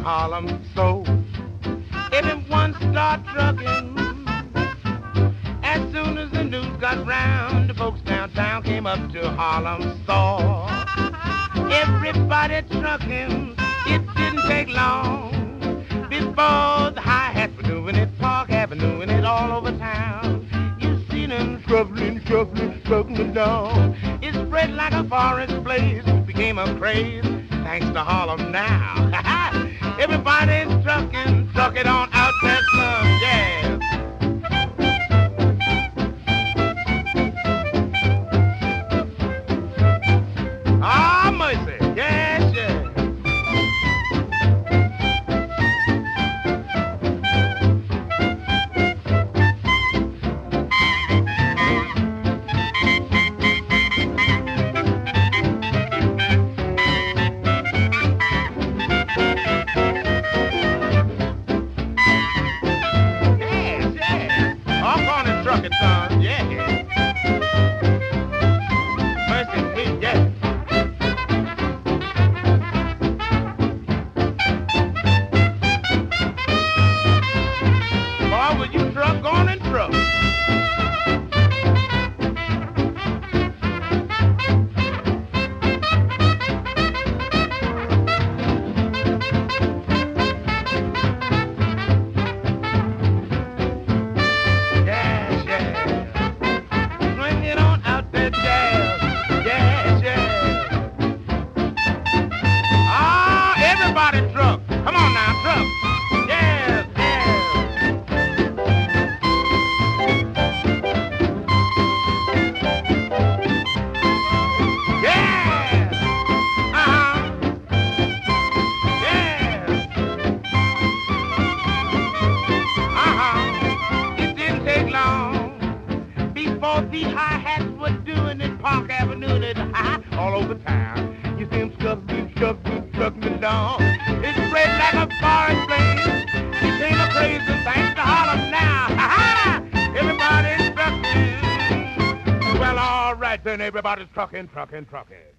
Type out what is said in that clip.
Harlem so. Everyone start trucking. As soon as the news got round, the folks downtown came up to Harlem saw. Everybody trucking. It didn't take long before the hi-hats were doing it, Park Avenue and it all over town. You seen them shuffling, trucking down. It spread like a forest blaze, became a craze, thanks to Harlem now. Everybody's trucking on out that sun, yeah. Ah, mercy, yes, yes. Trucking, son, yeah. Mercy me, yeah. Boy, will you truck on and truck? Everybody truck. Come on now, truck. Yes, yes. Yes. Uh-huh. Yes. Uh-huh. It didn't take long before the hi-hats were doing it, Park Avenue and it all over town. You see them trucking down. It spread like a forest blaze. Became a craze and thanks to Harlem now. Everybody's trucking. Well, all right then, everybody's trucking.